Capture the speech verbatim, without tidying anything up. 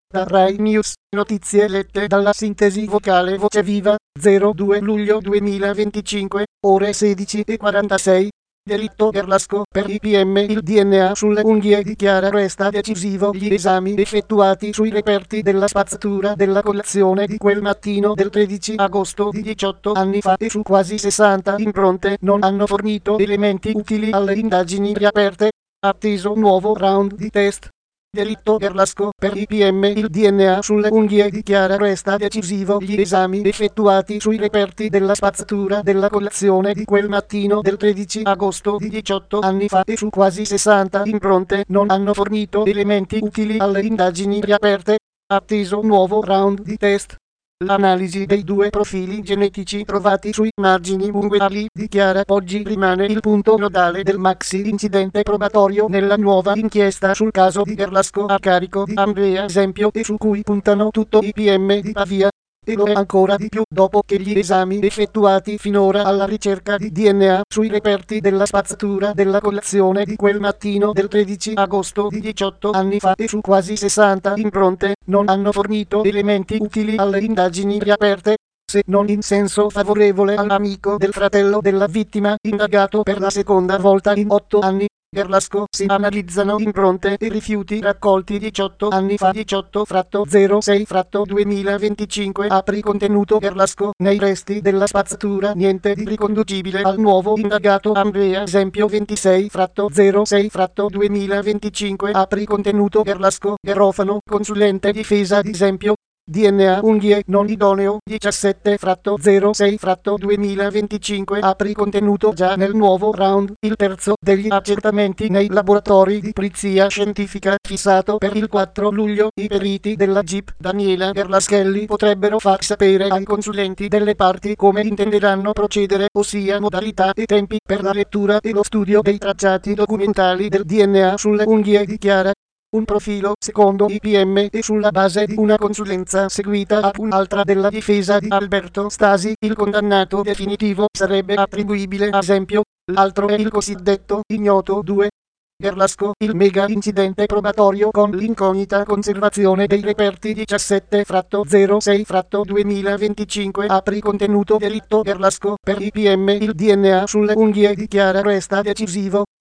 Da Rai News, notizie lette dalla sintesi vocale Voce Viva, zero due luglio duemilaventicinque, ore sedici e quarantasei. Delitto Berlasco per I P M. Il D N A sulle unghie dichiara resta decisivo gli esami effettuati sui reperti della spazzatura della colazione di quel mattino del tredici agosto di diciotto anni fa e su quasi sessanta impronte non hanno fornito elementi utili alle indagini riaperte. Atteso nuovo round di test. Delitto Berlasco per I P M. Il D N A sulle unghie dichiara resta decisivo gli esami effettuati sui reperti della spazzatura della colazione di quel mattino del tredici agosto di diciotto anni fa e su quasi sessanta impronte non hanno fornito elementi utili alle indagini riaperte. Atteso nuovo round di test. L'analisi dei due profili genetici trovati sui margini unguali dichiara oggi rimane il punto nodale del maxi incidente probatorio nella nuova inchiesta sul caso di Berlasco a carico di Andrea Esempio e su cui puntano tutto I P M di Pavia. E lo è ancora di più dopo che gli esami effettuati finora alla ricerca di D N A sui reperti della spazzatura della colazione di quel mattino del tredici agosto di diciotto anni fa e su quasi sessanta impronte non hanno fornito elementi utili alle indagini riaperte, se non in senso favorevole all'amico del fratello della vittima indagato per la seconda volta in otto anni. Berlasco si analizzano impronte e rifiuti raccolti diciotto anni fa diciotto zero sei duemilaventicinque apri contenuto Berlasco nei resti della spazzatura niente di riconducibile al nuovo indagato Andrea Esempio ventisei zero sei duemilaventicinque apri contenuto Berlasco Garofano consulente difesa di Esempio D N A unghie non idoneo diciassette zero sei duemilaventicinque apri contenuto già nel nuovo round il terzo degli accertamenti nei laboratori di polizia scientifica fissato per il quattro luglio. I periti della G I P Daniela Berlaschelli potrebbero far sapere ai consulenti delle parti come intenderanno procedere, ossia modalità e tempi per la lettura e lo studio dei tracciati documentali del D N A sulle unghie dichiara un profilo secondo I P M e sulla base di una consulenza seguita a un'altra della difesa di Alberto Stasi, il condannato definitivo sarebbe attribuibile a Esempio, l'altro è il cosiddetto ignoto due. Berlasco, il mega incidente probatorio con l'incognita conservazione dei reperti diciassette zero sei duemilaventicinque apri contenuto delitto Berlasco per I P M. Il D N A sulle unghie dichiara resta decisivo